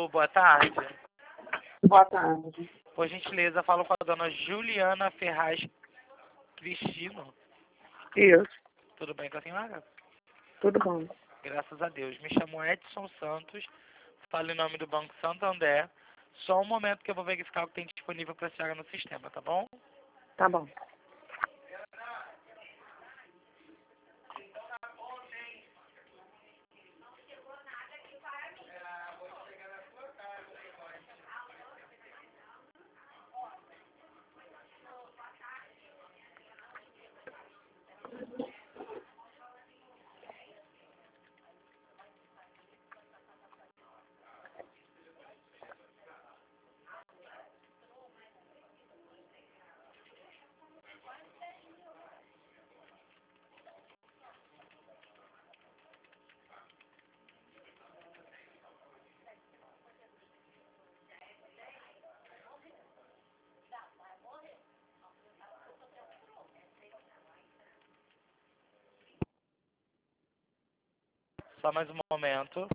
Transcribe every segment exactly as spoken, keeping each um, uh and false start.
Alô, boa tarde. Boa tarde. Por gentileza, falo com a dona Juliana Ferraz Cristino. Isso, Tudo bem com a senhora? tudo bom. Graças a Deus. Me chamo Edson Santos. Falo em nome do Banco Santander. Só um momento que eu vou verificar o que tem disponível para a senhora no sistema, tá bom? Tá bom. Só mais um momento.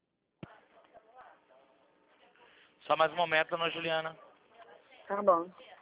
Só mais um momento, dona Juliana. Tá bom.